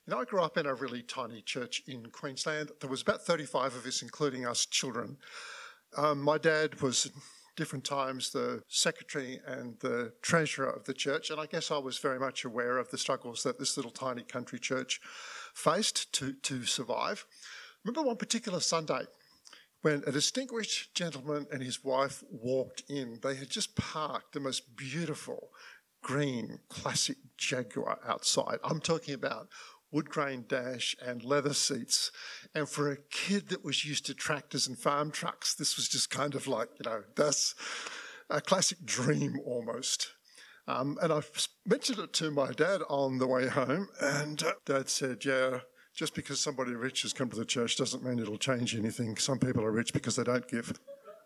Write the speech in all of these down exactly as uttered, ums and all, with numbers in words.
You know, I grew up in a really tiny church in Queensland. There was about thirty-five of us, including us children. Um, my dad was at different times the secretary and the treasurer of the church, and I guess I was very much aware of the struggles that this little tiny country church faced to, to survive. Remember one particular Sunday when a distinguished gentleman and his wife walked in. They had just parked the most beautiful green classic Jaguar outside. I'm talking about wood grain dash and leather seats. And for a kid that was used to tractors and farm trucks, this was just kind of like, you know, that's a classic dream almost. Um, and I mentioned it to my dad on the way home, and uh, Dad said, yeah, just because somebody rich has come to the church doesn't mean it'll change anything. Some people are rich because they don't give.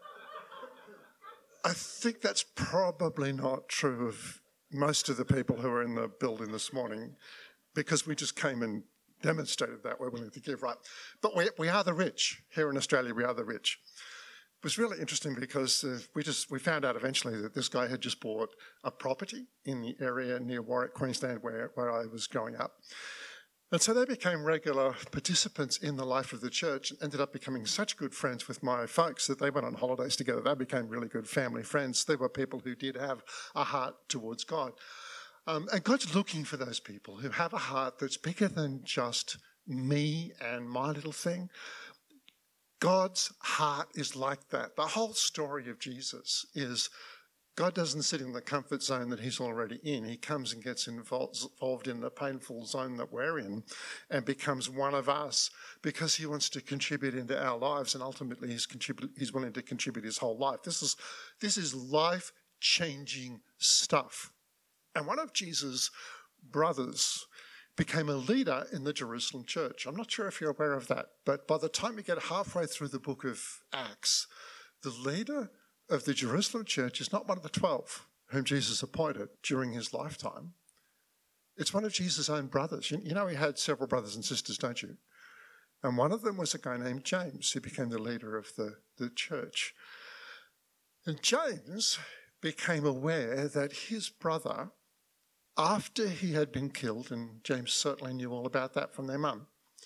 I think that's probably not true of most of the people who are in the building this morning, because we just came and demonstrated that we're willing to give, right? But we we are the rich. Here in Australia, we are the rich. It was really interesting because uh, we just we found out eventually that this guy had just bought a property in the area near Warwick, Queensland, where, where I was growing up. And so they became regular participants in the life of the church and ended up becoming such good friends with my folks that they went on holidays together. They became really good family friends. They were people who did have a heart towards God. Um, and God's looking for those people who have a heart that's bigger than just me and my little thing. God's heart is like that. The whole story of Jesus is God doesn't sit in the comfort zone that he's already in. He comes and gets involved in the painful zone that we're in and becomes one of us because he wants to contribute into our lives, and ultimately he's, contribute, he's willing to contribute his whole life. This is, this is life-changing stuff. And one of Jesus' brothers became a leader in the Jerusalem church. I'm not sure if you're aware of that, but by the time we get halfway through the book of Acts, the leader of the Jerusalem church is not one of the twelve whom Jesus appointed during his lifetime. It's one of Jesus' own brothers. You, you know he had several brothers and sisters, don't you? And one of them was a guy named James, who became the leader of the, the church. And James became aware that his brother, after he had been killed, and James certainly knew all about that from their mum,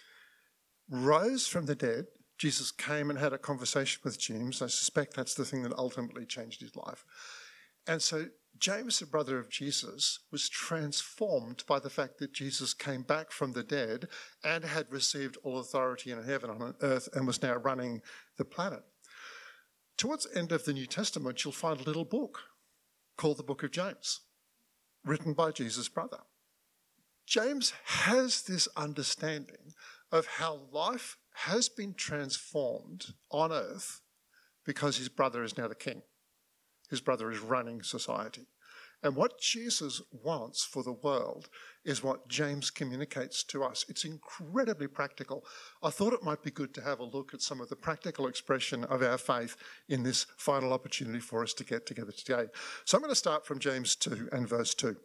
rose from the dead. Jesus came and had a conversation with James. I suspect that's the thing that ultimately changed his life. And so James, the brother of Jesus, was transformed by the fact that Jesus came back from the dead and had received all authority in heaven and on earth and was now running the planet. Towards the end of the New Testament, you'll find a little book called the Book of James, written by Jesus' brother. James has this understanding of how life has been transformed on earth because his brother is now the king. His brother is running society. And what Jesus wants for the world is what James communicates to us. It's incredibly practical. I thought it might be good to have a look at some of the practical expression of our faith in this final opportunity for us to get together today. So I'm going to start from James two and verse two.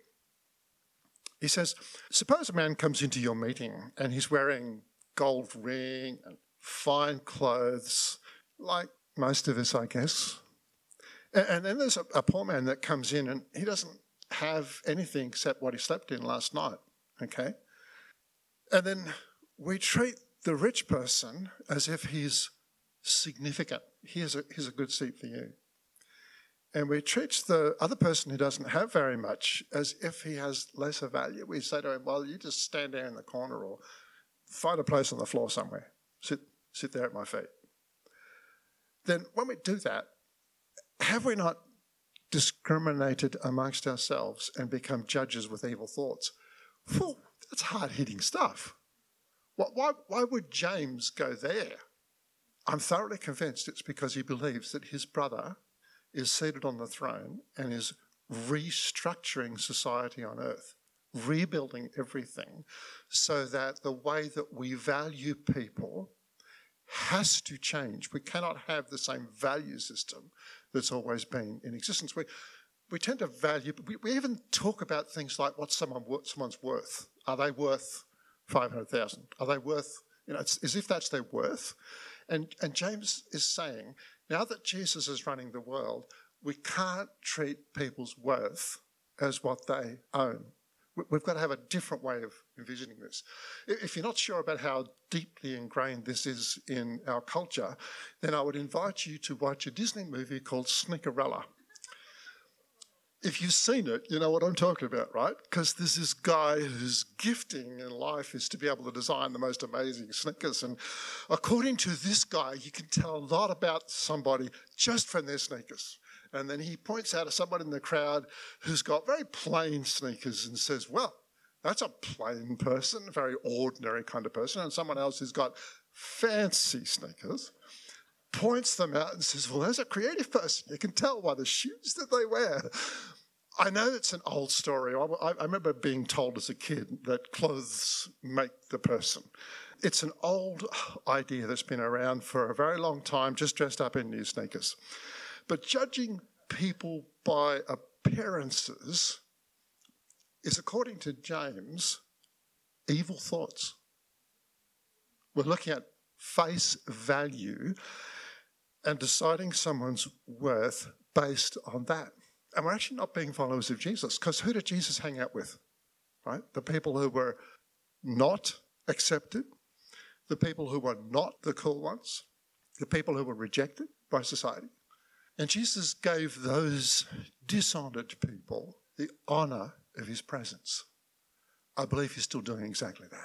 He says, suppose a man comes into your meeting and he's wearing gold ring and fine clothes, like most of us, I guess. And then there's a, a poor man that comes in and he doesn't have anything except what he slept in last night, okay? And then we treat the rich person as if he's significant. Here's a, here's a good seat for you. And we treat the other person who doesn't have very much as if he has lesser value. We say to him, well, you just stand there in the corner or find a place on the floor somewhere. Sit, sit there at my feet. Then when we do that, have we not discriminated amongst ourselves and become judges with evil thoughts? Whew, that's hard-hitting stuff. Why, why would James go there? I'm thoroughly convinced it's because he believes that his brother is seated on the throne and is restructuring society on earth, rebuilding everything so that the way that we value people has to change. We cannot have the same value system that's always been in existence. We we tend to value, we, we even talk about things like what someone someone's worth. Are they worth five hundred thousand? Are they worth, you know, it's as if that's their worth. And, and James is saying, now that Jesus is running the world, we can't treat people's worth as what they own. We've got to have a different way of envisioning this. If you're not sure about how deeply ingrained this is in our culture, then I would invite you to watch a Disney movie called Snickerella. If you've seen it, you know what I'm talking about, right? Because there's this guy whose gifting in life is to be able to design the most amazing Snickers. And according to this guy, you can tell a lot about somebody just from their sneakers. And then he points out to somebody in the crowd who's got very plain sneakers and says, well, that's a plain person, a very ordinary kind of person. And someone else who's got fancy sneakers points them out and says, well, there's a creative person. You can tell by the shoes that they wear. I know it's an old story. I, I remember being told as a kid that clothes make the person. It's an old idea that's been around for a very long time, just dressed up in new sneakers. But judging people by appearances is, according to James, evil thoughts. We're looking at face value and deciding someone's worth based on that. And we're actually not being followers of Jesus, because who did Jesus hang out with? Right? The people who were not accepted, the people who were not the cool ones, the people who were rejected by society. And Jesus gave those dishonoured people the honour of his presence. I believe he's still doing exactly that.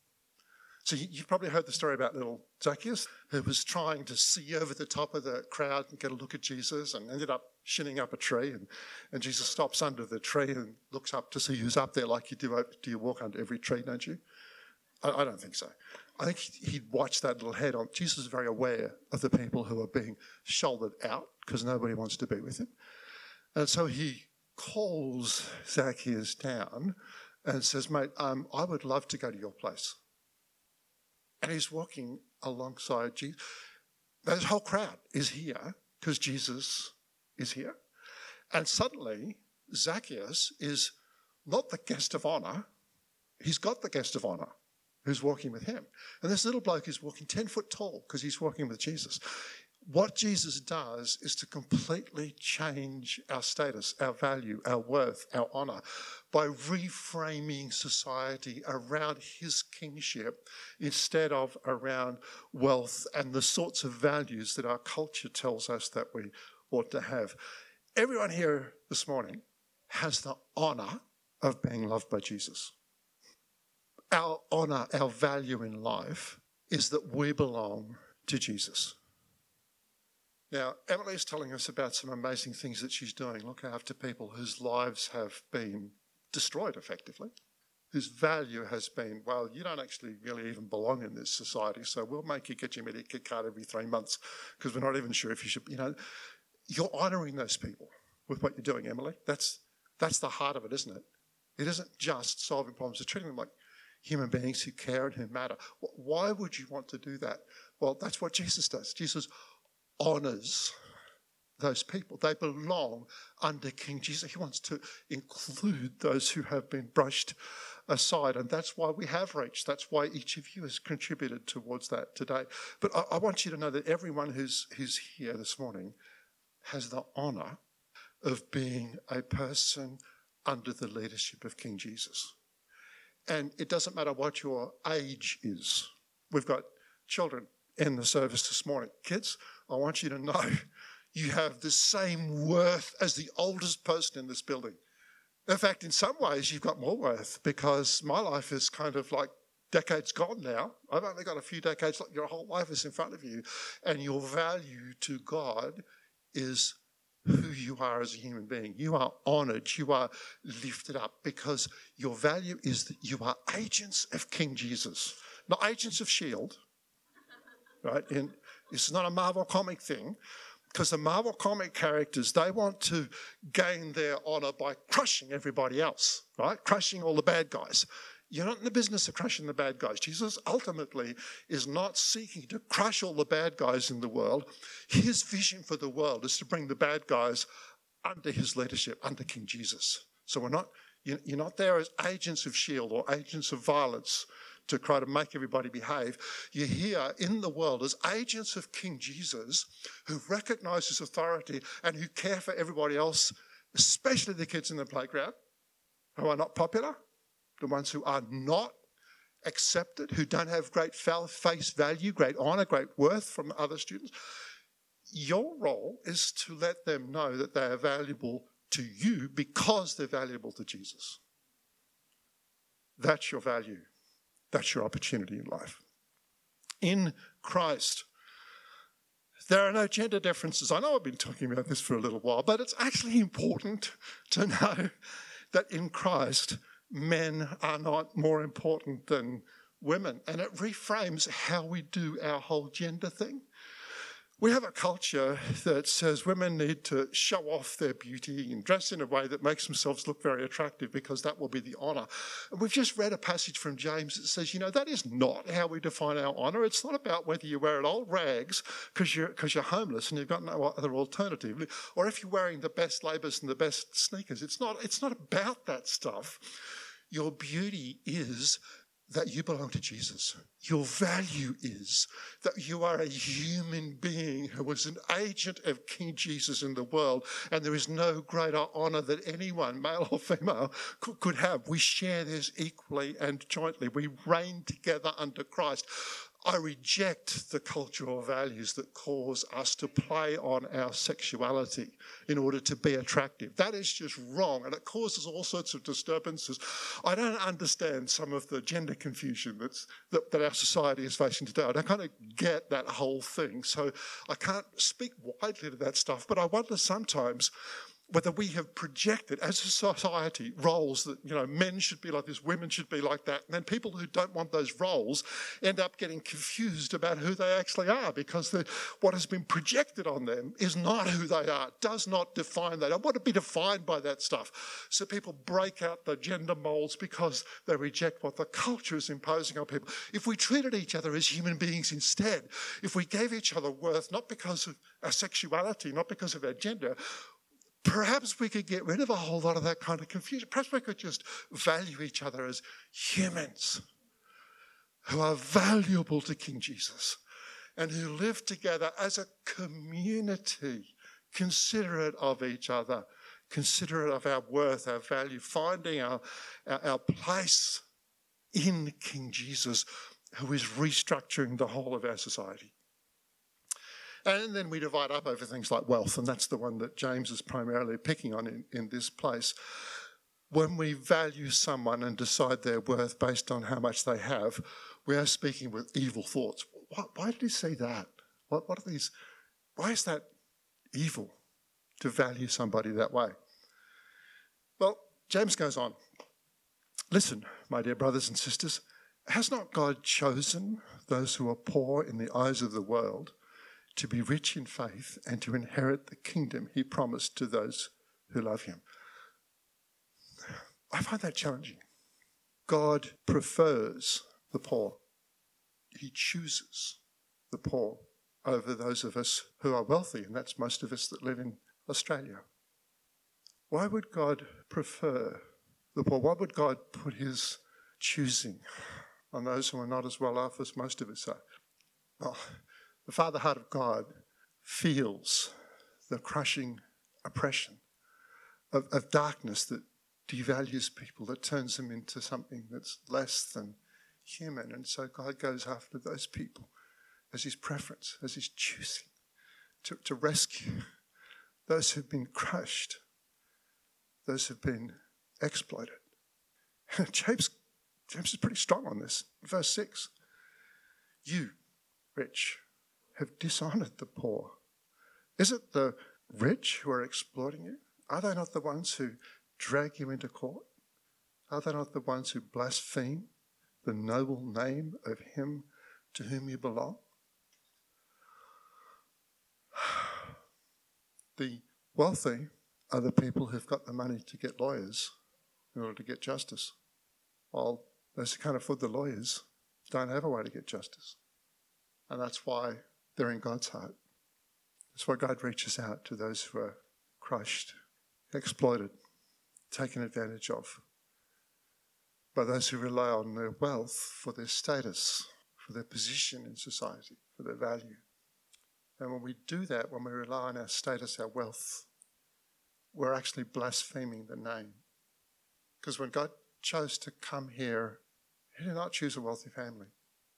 So you, you've probably heard the story about little Zacchaeus, who was trying to see over the top of the crowd and get a look at Jesus, and ended up shinning up a tree. And, and Jesus stops under the tree and looks up to see who's up there, like you do. Do you walk under every tree, don't you? I, I don't think so. I think he'd watched that little head on. Jesus is very aware of the people who are being shouldered out because nobody wants to be with him. And so he calls Zacchaeus down and says, mate, um, I would love to go to your place. And he's walking alongside Jesus. This whole crowd is here because Jesus is here. And suddenly, Zacchaeus is not the guest of honour. He's got the guest of honour who's walking with him. And this little bloke is walking ten foot tall because he's walking with Jesus. What Jesus does is to completely change our status, our value, our worth, our honour by reframing society around his kingship instead of around wealth and the sorts of values that our culture tells us that we ought to have. Everyone here this morning has the honour of being loved by Jesus. Our honour, our value in life is that we belong to Jesus. Now, Emily's telling us about some amazing things that she's doing, looking after people whose lives have been destroyed effectively, whose value has been, well, you don't actually really even belong in this society, so we'll make you get your Medicare card every three months because we're not even sure if you should, you know. You're honouring those people with what you're doing, Emily. That's that's the heart of it, isn't it? It isn't just solving problems, it's treating them like human beings who care and who matter. Why would you want to do that? Well, that's what Jesus does. Jesus honours those people. They belong under King Jesus. He wants to include those who have been brushed aside, and that's why we have reached. That's why each of you has contributed towards that today. But I, I want you to know that everyone who's, who's here this morning has the honour of being a person under the leadership of King Jesus. And it doesn't matter what your age is. We've got children in the service this morning. Kids, I want you to know you have the same worth as the oldest person in this building. In fact, in some ways, you've got more worth because my life is kind of like decades gone now. I've only got a few decades, like your whole life is in front of you. And your value to God is who you are as a human being. You are honoured, you are lifted up because your value is that you are agents of King Jesus, not agents of S H I E L D, right? And it's not a Marvel comic thing because the Marvel comic characters, they want to gain their honour by crushing everybody else, right? Crushing all the bad guys. You're not in the business of crushing the bad guys. Jesus ultimately is not seeking to crush all the bad guys in the world. His vision for the world is to bring the bad guys under his leadership, under King Jesus. So we're not, you're not there as agents of S H I E L D or agents of violence to try to make everybody behave. You're here in the world as agents of King Jesus who recognise his authority and who care for everybody else, especially the kids in the playground who are not popular. the ones who are not accepted, who don't have great face value, great honour, great worth from other students. Your role is to let them know that they are valuable to you because they're valuable to Jesus. That's your value. That's your opportunity in life. In Christ, there are no gender differences. I know I've been talking about this for a little while, but it's actually important to know that in Christ, men are not more important than women. And it reframes how we do our whole gender thing. We have a culture that says women need to show off their beauty and dress in a way that makes themselves look very attractive because that will be the honour. And we've just read a passage from James that says, you know, that is not how we define our honour. It's not about whether you wear old rags because you're, because you're homeless and you've got no other alternative, or if you're wearing the best labels and the best sneakers. It's not, it's not about that stuff. Your beauty is that you belong to Jesus. Your value is that you are a human being who is an agent of King Jesus in the world, and there is no greater honour that anyone, male or female, could, could have. We share this equally and jointly. We reign together under Christ. I reject the cultural values that cause us to play on our sexuality in order to be attractive. That is just wrong, and it causes all sorts of disturbances. I don't understand some of the gender confusion that's, that, that our society is facing today. I don't kind of get that whole thing, so I can't speak widely to that stuff, but I wonder sometimes whether we have projected as a society roles that, you know, men should be like this, women should be like that. And then people who don't want those roles end up getting confused about who they actually are because the, what has been projected on them is not who they are, does not define that. I want to be defined by that stuff. So people break out the gender molds because they reject what the culture is imposing on people. If we treated each other as human beings instead, if we gave each other worth not because of our sexuality, not because of our gender, perhaps we could get rid of a whole lot of that kind of confusion. Perhaps we could just value each other as humans who are valuable to King Jesus and who live together as a community, considerate of each other, considerate of our worth, our value, finding our, our, our place in King Jesus, who is restructuring the whole of our society. And then we divide up over things like wealth, and that's the one that James is primarily picking on in, in this place. When we value someone and decide their worth based on how much they have, we are speaking with evil thoughts. Why, why did he say that? What, what are these? Why is that evil to value somebody that way? Well, James goes on. Listen, my dear brothers and sisters, has not God chosen those who are poor in the eyes of the world to be rich in faith and to inherit the kingdom he promised to those who love him? I find that challenging. God prefers the poor. He chooses the poor over those of us who are wealthy, and that's most of us that live in Australia. Why would God prefer the poor? Why would God put his choosing on those who are not as well off as most of us are? Well, the Father heart of God feels the crushing oppression of, of darkness that devalues people, that turns them into something that's less than human. And so God goes after those people as his preference, as his choosing, to, to rescue those who've been crushed, those who've been exploited. James, James is pretty strong on this. Verse six, you, rich, have dishonoured the poor. Is it the rich who are exploiting you? Are they not the ones who drag you into court? Are they not the ones who blaspheme the noble name of him to whom you belong? The wealthy are the people who've got the money to get lawyers in order to get justice, while those who can't afford the lawyers don't have a way to get justice. And that's why they're in God's heart. That's why God reaches out to those who are crushed, exploited, taken advantage of, by those who rely on their wealth for their status, for their position in society, for their value. And when we do that, when we rely on our status, our wealth, we're actually blaspheming the name. Because when God chose to come here, he did not choose a wealthy family.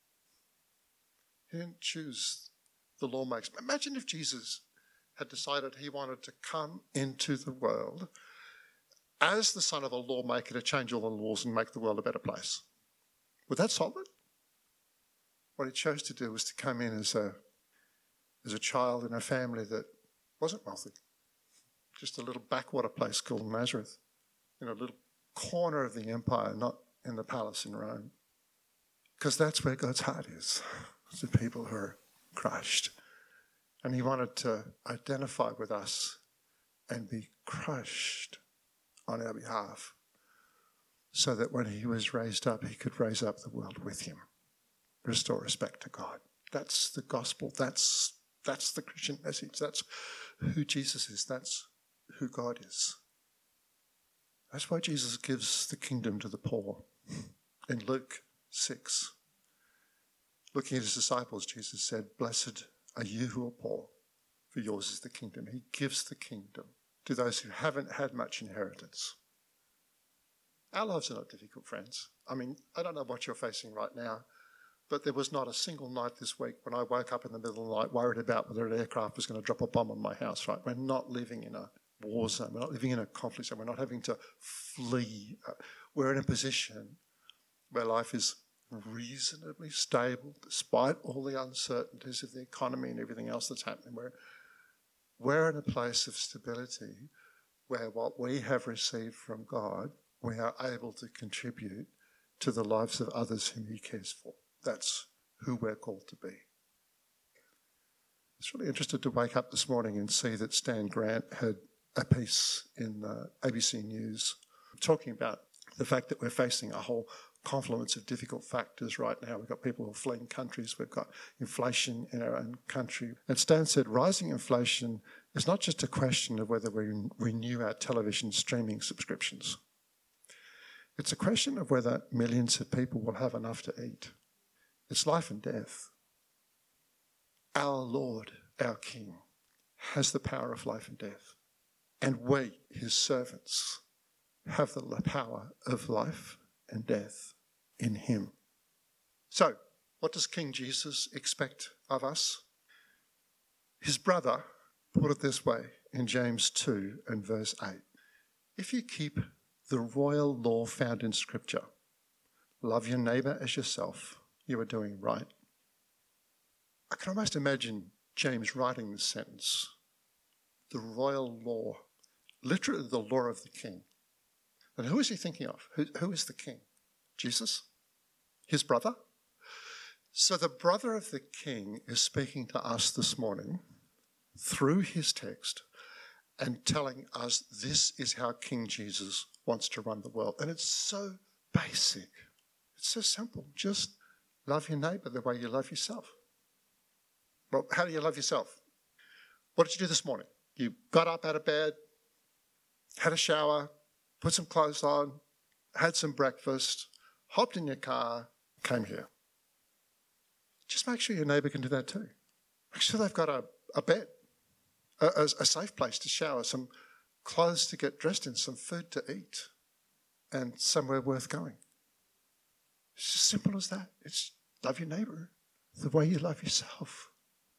He didn't choose the lawmakers. Imagine if Jesus had decided he wanted to come into the world as the son of a lawmaker to change all the laws and make the world a better place. Would that solve it? What he chose to do was to come in as a, as a child in a family that wasn't wealthy. Just a little backwater place called Nazareth, in a little corner of the empire, not in the palace in Rome. Because that's where God's heart is, it's the people who are crushed. And he wanted to identify with us and be crushed on our behalf, so that when he was raised up, he could raise up the world with him, restore us back to God. That's the gospel. That's that's the Christian message. That's who Jesus is. That's who God is. That's why Jesus gives the kingdom to the poor. In Luke six, looking at his disciples, Jesus said, "Blessed are you who are poor, for yours is the kingdom." He gives the kingdom to those who haven't had much inheritance. Our lives are not difficult, friends. I mean, I don't know what you're facing right now, but there was not a single night this week when I woke up in the middle of the night worried about whether an aircraft was going to drop a bomb on my house, right? We're not living in a war zone. We're not living in a conflict zone. We're not having to flee. We're in a position where life is reasonably stable despite all the uncertainties of the economy and everything else that's happening. We're, we're in a place of stability where what we have received from God, we are able to contribute to the lives of others whom he cares for. That's who we're called to be. I was really interested to wake up this morning and see that Stan Grant had a piece in the A B C News talking about the fact that we're facing a whole confluence of difficult factors right now. We've got people who are fleeing countries. We've got inflation in our own country. And Stan said rising inflation is not just a question of whether we renew our television streaming subscriptions. It's a question of whether millions of people will have enough to eat. It's life and death. Our Lord, our King, has the power of life and death. And we, his servants, have the power of life and death in him. So, what does King Jesus expect of us? His brother put it this way in James two and verse eight. If you keep the royal law found in Scripture, love your neighbour as yourself, you are doing right. I can almost imagine James writing this sentence. The royal law, literally the law of the king. And who is he thinking of? Who, who is the king? Jesus? His brother? So the brother of the king is speaking to us this morning through his text and telling us this is how King Jesus wants to run the world. And it's so basic. It's so simple. Just love your neighbour the way you love yourself. Well, how do you love yourself? What did you do this morning? You got up out of bed, had a shower, put some clothes on, had some breakfast, hopped in your car, came here. Just make sure your neighbour can do that too. Make sure they've got a, a bed, a, a, a safe place to shower, some clothes to get dressed in, some food to eat, and somewhere worth going. It's as simple as that. It's love your neighbour the way you love yourself.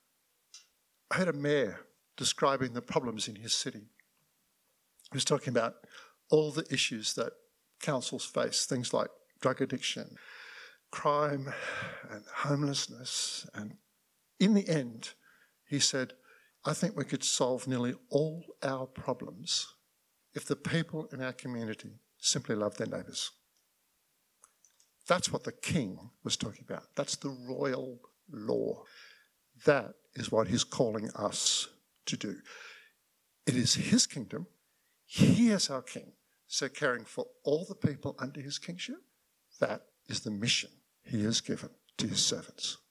I heard a mayor describing the problems in his city. He was talking about all the issues that councils face, things like drug addiction, crime and homelessness. And in the end, he said, I think we could solve nearly all our problems if the people in our community simply love their neighbours. That's what the king was talking about. That's the royal law. That is what he's calling us to do. It is his kingdom. He is our king. So caring for all the people under his kingship, that is the mission he has given to his servants.